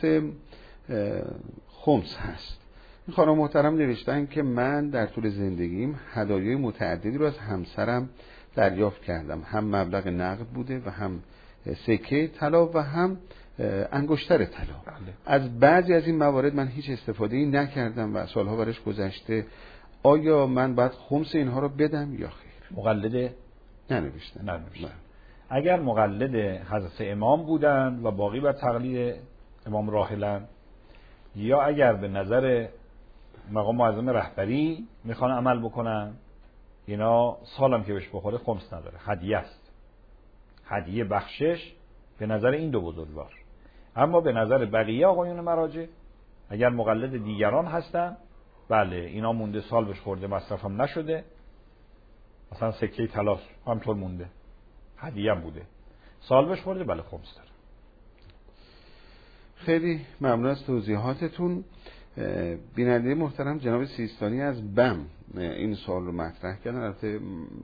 خمس هست. این خانم محترم نوشتن که من در طول زندگیم هدایای متعددی رو از همسرم دریافت کردم، هم مبلغ نقد بوده و هم سکه طلا و هم انگشتر طلا. از بعضی از این موارد من هیچ استفاده‌ای نکردم و سالها برش گذشته. آیا من باید خمس اینها رو بدم یا خیر؟ مقلد ننوشتن. اگر مقلد حضرت امام بودند و باقی بر تقلید امام راحلند، یا اگر به نظر مقام معظم رهبری میخوان عمل بکنن، اینا سالم که بهش بخوره خمس نداره، هدیه است، هدیه بخشش به نظر این دو بزرگوار. اما به نظر بقیه آقایون مراجع اگر مقلد دیگران هستن، بله اینا مونده، سال بهش خورده، مصرف هم نشده، مثلا سکه طلا همطور مونده، هدیه هم بوده، سال بهش خورده، بله خمس داره. خیلی ممنون از توضیحاتتون. بیننده محترم جناب سیستانی از بم این سوال رو مطرح کردن. البته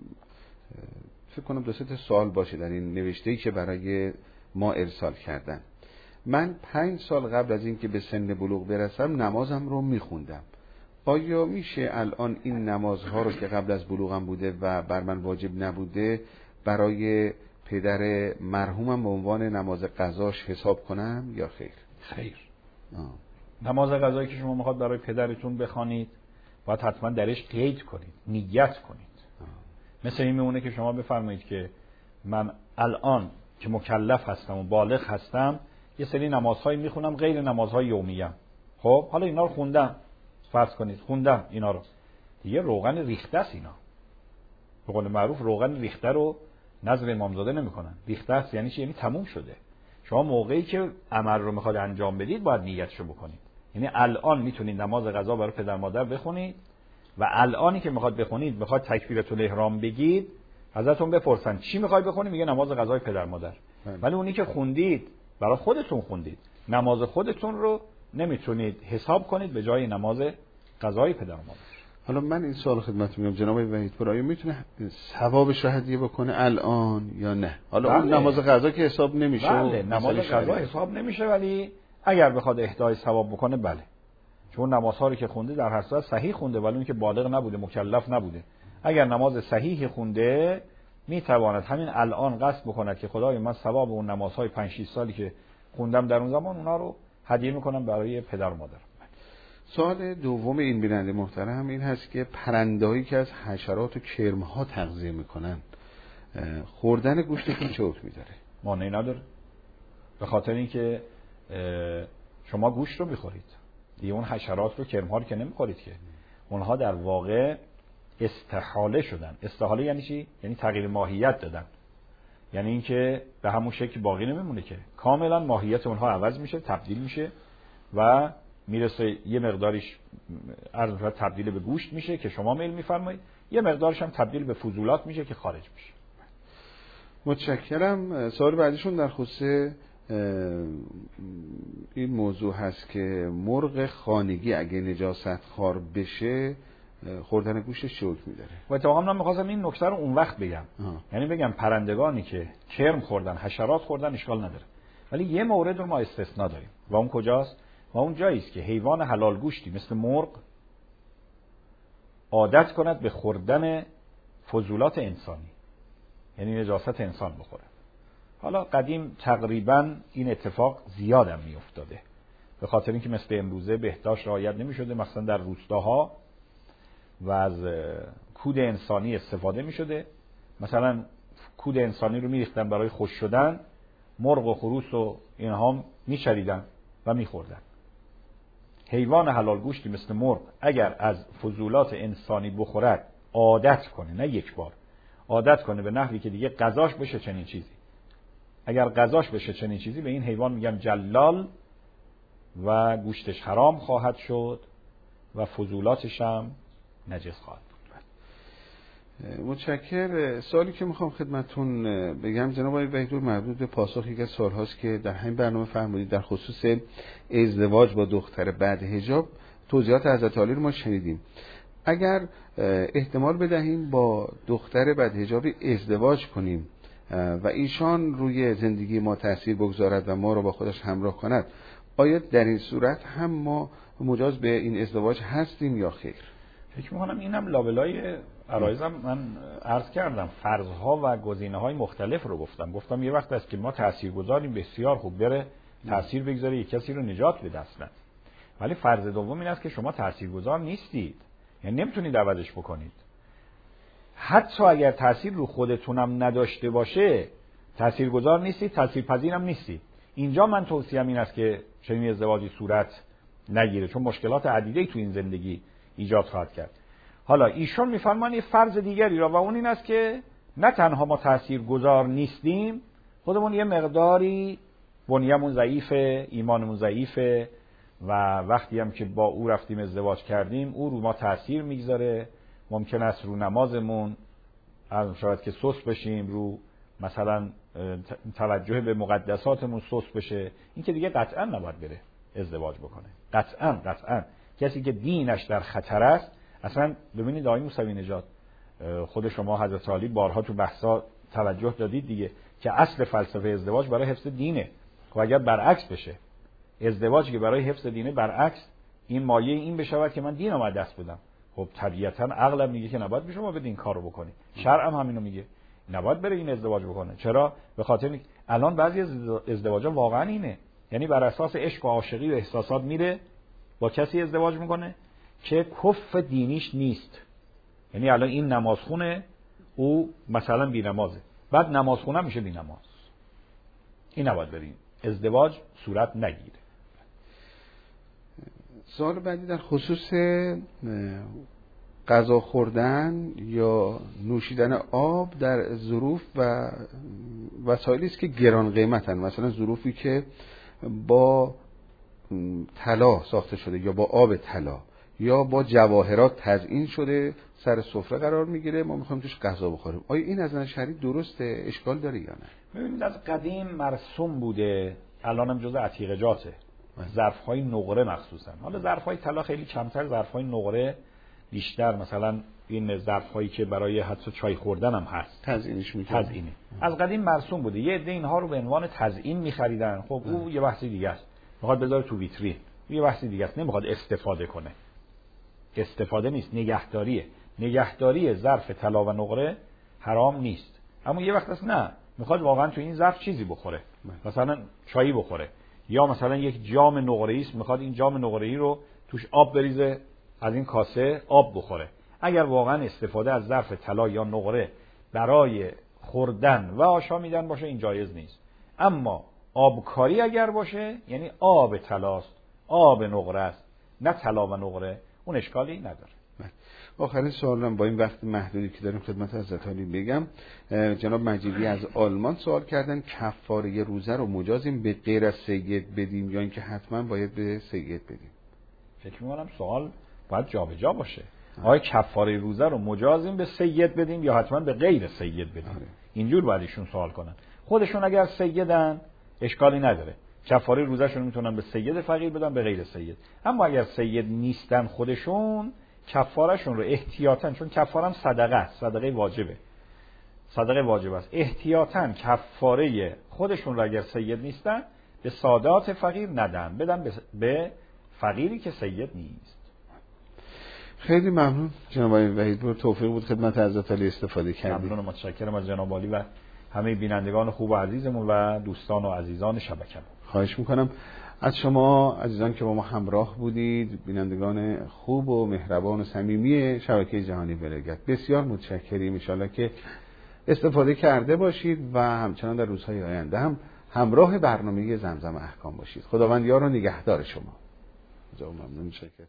فکر کنم 2-3 سوال باشه در این نوشته‌ای که برای ما ارسال کردن. من 5 سال قبل از اینکه به سن بلوغ برسم نمازم رو میخوندم. آیا میشه الان این نمازها رو که قبل از بلوغم بوده و بر من واجب نبوده برای پدر مرحومم به عنوان نماز قضاش حساب کنم یا خیر؟ خیر. نماز قضایی که شما میخواد برای پدرتون بخوانید باید حتما درش قید کنید، نیت کنید. مثل این میمونه که شما بفرمایید که من الان که مکلف هستم و بالغ هستم یه سری نمازهایی میخونم غیر نمازهای یومیه. خب حالا اینا رو خوندم، فرض کنید خوندم اینا رو، دیگه روغن ریخته است. اینا به قول معروف روغن ریخته رو نظر امامزاده نمیکنن. ریخته است یعنی چی؟ یعنی تموم شده. شما موقعی که عمل رو میخواد انجام بدید باید نیتشو بکنید. یعنی الان میتونید نماز قضا برای پدر مادر بخونید و الانی که میخواد بخونید، میخواد تکبیرة الاحرام بگید، ازتون بپرسن چی میخوای بخونی، میگه نماز قضای پدر مادر. ولی اونی که خوندید برای خودتون خوندید، نماز خودتون رو نمیتونید حساب کنید به جای نماز قضای پدر مادر. حالا من این سوال خدمت میگم جناب وحیدپور، آیا میتونه ثوابش رو هدیه بکنه الان یا نه؟ حالا بله. اون نماز قضا که حساب نمیشه. بله نماز قضا حساب نمیشه، ولی اگر بخواد اهدای ثواب بکنه بله، چون نمازها رو که خونده در هر صورت صحیح خونده، ولی اون که بالغ نبوده، مکلف نبوده. اگر نماز صحیح خونده میتواند همین الان قصد بکنه که خدای من ثواب اون نمازهای 5-6 سالی که خوندم در اون زمان اونا رو هدیه میکنم برای پدر و مادر. سوال دوم این بیننده محترم این هست که پرنده‌ای که از حشرات و کرم‌ها تغذیه میکنن خوردن گوشتشون چه حکمی داره؟ مانعی نداره، به خاطر اینکه شما گوشت رو میخورید دیگه، اون حشرات رو کرم‌ها رو که نمیخورید که. اونها در واقع استحاله شدن. استحاله یعنی چی؟ یعنی تغییر ماهیت دادن، یعنی اینکه به همون شکل باقی نمیمونه که، کاملا ماهیت اونها عوض میشه، تبدیل میشه و میرسه یه مقداریش تبدیل به گوشت میشه که شما میل میفرمایید، یه مقدارش هم تبدیل به فضولات میشه که خارج میشه. متشکرم. سوال بعدیشون در خصوص این موضوع هست که مرغ خانگی اگه نجاست خوار بشه خوردن گوشتش چه حکمی داره؟ و اتفاقا من می‌خواستم این نکته رو اون وقت بگم. یعنی بگم پرندگانی که کرم خوردن، حشرات خوردن اشکال نداره، ولی یه مورد رو ما استثناء داریم و اون کجاست؟ و اون جایی است که حیوان حلال گوشتی مثل مرغ عادت کند به خوردن فضولات انسانی، یعنی نجاست انسان بخوره. حالا قدیم تقریبا این اتفاق زیادم میافتاده، به خاطر اینکه مثل امروزه بهداشت رعایت نمی‌شده، مثلا در روستاها و از کود انسانی استفاده می‌شده. مثلا کود انسانی رو می‌ریختن برای خوش شدن، مرغ و خروس و اینها می‌چریدن و می‌خوردن. حیوان حلال گوشتی مثل مرغ اگر از فضولات انسانی بخورد، عادت کنه، نه یک بار، عادت کنه به نحوی که دیگه غذاش بشه چنین چیزی. اگر غذاش بشه چنین چیزی، به این حیوان میگن جلال و گوشتش حرام خواهد شد و فضولاتش هم نجس خواهد بود. متشکر. سوالی که میخوام خدمتون بگم جناب آقای وحیدپور مربوط به پاسخ یک از سوال هاست که در همین برنامه فرمودید در خصوص ازدواج با دختر بعد حجاب. توضیحات حضرت عالی رو ما شنیدیم. اگر احتمال بدهیم با دختر بعد حجابی ازدواج کنیم و ایشان روی زندگی ما تأثیر بگذارد و ما رو با خودش همراه کند، آیا در این صورت هم ما مجاز به این ازدواج هستیم یا خیر؟ فکر می‌کنم اینم لابلای عرایزم من عرض کردم، فرضها و گزینه‌های مختلف رو گفتم یه وقت است که ما تاثیرگذاریم، بسیار خوب بره تاثیر بگذاره، یک کسی رو نجات بده اصلا. ولی فرض دوم این است که شما تاثیرگذار نیستید، یعنی نمیتونید عوضش بکنید. حتی اگر تأثیر رو خودتونم نداشته باشه تأثیرگذار نیستید، تأثیرپذیرم نیستید. اینجا من توصیه‌ام این است که چنین ازدواجی صورت نگیره، چون مشکلات عدیده‌ای تو این زندگی ایجاد خواهد کرد. حالا ایشون می‌فرمایند یه فرض دیگری را، و اون این است که نه تنها ما تأثیرگذار نیستیم، خودمون یه مقداری بنیه‌مون ضعیفه، ایمانمون ضعیفه و وقتی هم که با او رفتیم ازدواج کردیم او رو ما تأثیر میگذاره. ممکن است رو نمازمون از شاید که سست بشیم، رو مثلا توجه به مقدساتمون سست بشه. این که دیگه قطعا نباید بره ازدواج بکنه. قطعا کسی که دینش در خطر است. اصلا ببینید آقای موسوی نژاد، خود شما حضرت علی بارها تو بحثا توجه دادید دیگه که اصل فلسفه ازدواج برای حفظ دینه. خب اگر برعکس بشه، ازدواجی که برای حفظ دینه برعکس این مایه این بشود که من دینم از دست بدم، خب طبیعتا عقلم میگه که نباید شما بدین این کارو بکنی. شرعم همینو میگه، نباید بره این ازدواج بکنه. چرا؟ به خاطر اینکه الان بعضی از ازدواجا واقعا اینه، یعنی بر اساس عشق و عاشقی و احساسات میره با کسی ازدواج میکنه که کف دینیش نیست. یعنی الان این نمازخونه، او مثلا بی‌نمازه، بعد نمازخونه میشه بی‌نماز. این نباید بریم ازدواج صورت نگیره. سوال بعدی در خصوص غذا خوردن یا نوشیدن آب در ظروف و وسایلی است که گران قیمتن، مثلا ظروفی که با طلا ساخته شده یا با آب طلا یا با جواهرات تزیین شده سر سفره قرار میگیره، ما میخوایم توش غذا بخوریم. آیا این از نظر شرعی درسته؟ اشکال داره یا نه؟ ببینید از قدیم مرسوم بوده، الانم جزء عتیقجاته، ظرف‌های نقره مخصوصا. حالا ظرف‌های طلا خیلی کمتر، ظرف‌های نقره بیشتر. مثلا این ظرف‌هایی که برای حتی چای خوردن هم هست تزیینش می‌کنه. تزیینه از قدیم مرسوم بوده. یه عده اینها رو به عنوان تزیین می‌خریدن. خب او یه بحث دیگه است، می‌خواد بذاره تو ویترین، یه بحث دیگه است، نمی‌خواد استفاده کنه. استفاده نیست، نگهداریه. نگهداری ظرف طلا و نقره حرام نیست، اما یه وقت است نه، می‌خواد واقعا تو این ظرف چیزی بخوره، مثلا چایی بخوره، یا مثلا یک جام نقره‌ای است، می‌خواد این جام نقره‌ای رو توش آب بریزه، از این کاسه آب بخوره. اگر واقعا استفاده از ظرف طلا یا نقره برای خوردن و آشامیدن باشه این جایز نیست. اما آبکاری اگر باشه، یعنی آب طلاست، آب نقره است، نه طلا و نقره، اون اشکالی نداره. آخرین سوالم با این وقت محدودی که داریم خدمت حضرت علی بگم. جناب مجیدی از آلمان سوال کردن کفاره روزه رو مجازیم به غیر از سید بدیم یا اینکه حتما باید به سید بدیم؟ فکر می‌کنم سوال باید جابجا باشه. آیا کفاره روزه رو مجازیم به سید بدیم یا حتما به غیر سید بدیم؟ اینجور باید ایشون سوال کنن. خودشون اگر سیدن اشکالی نداره، کفاره روزهشون میتونن به سید فقیر بدن، به غیر سید. اما اگر سید نیستن خودشون، کفارهشون رو احتیاطاً، چون کفاره هم صدقه است، صدقه واجبه، صدقه واجب است، احتیاطاً کفاره خودشون رو اگر سید نیستن به سادات فقیر ندن، بدن به فقیری که سید نیست. خیلی ممنون جناب آقای وحیدپور، توفیق بود خدمت حضرت علی استفاده کردید. ممنون و متشکرم از جناب عالی و همه بینندگان خوب و عزیزمون و دوستان و عزیزان شبکه‌مون. خواهش میکنم از شما عزیزان که با ما همراه بودید، بینندگان خوب و مهربان و صمیمی شبکه جهانی ولایت، بسیار متشکریم. ان شاءالله که استفاده کرده باشید و همچنان در روزهای آینده هم همراه برنامه زمزم احکام باشید. خداوند یار و نگهدار شما. ممنون، متشکرم.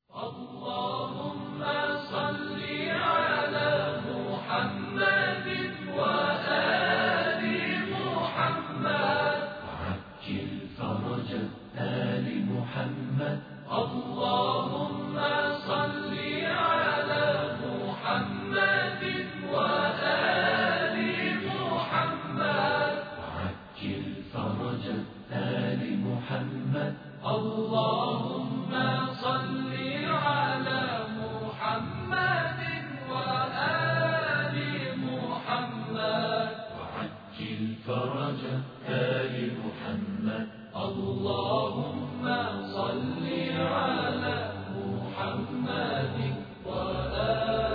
اللهم صل على محمد وآل محمد وعجل فرج آل محمد. اللهم صل على محمد وآل محمد وعجل فرج آل محمد. اللهم صل على محمد وآل محمد وعجل فرج آل محمد. اللهم صل على محمد وآل